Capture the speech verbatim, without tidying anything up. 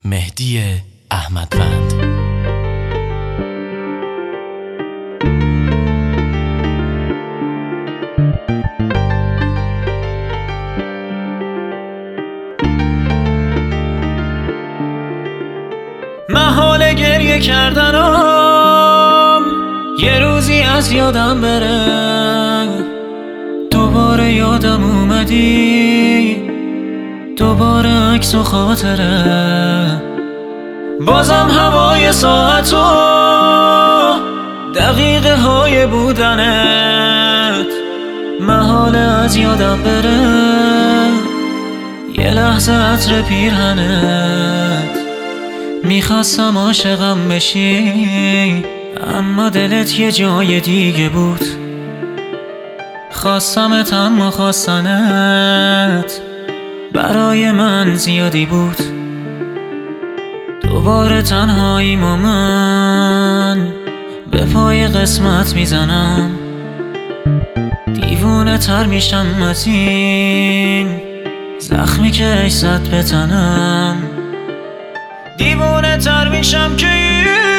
مهدی احمدوند. محال گریه کردنم یه روزی از یادم بره، دوباره یادم اومدی، دوباره عکس و خاطره، بازم هوای ساعت و دقیقه های بودنت محال از یادم بره، یه لحظه عطر پیرهنت. میخواستم عاشقم بشی اما دلت یه جای دیگه بود، خواستمت اما خواستنت برای من زیادی بود. دوباره تنهاییم و من به پای قسمت میزنم، دیوونه تر میشم از این زخمی که عشقت به تنم، دیوونه تر میشم که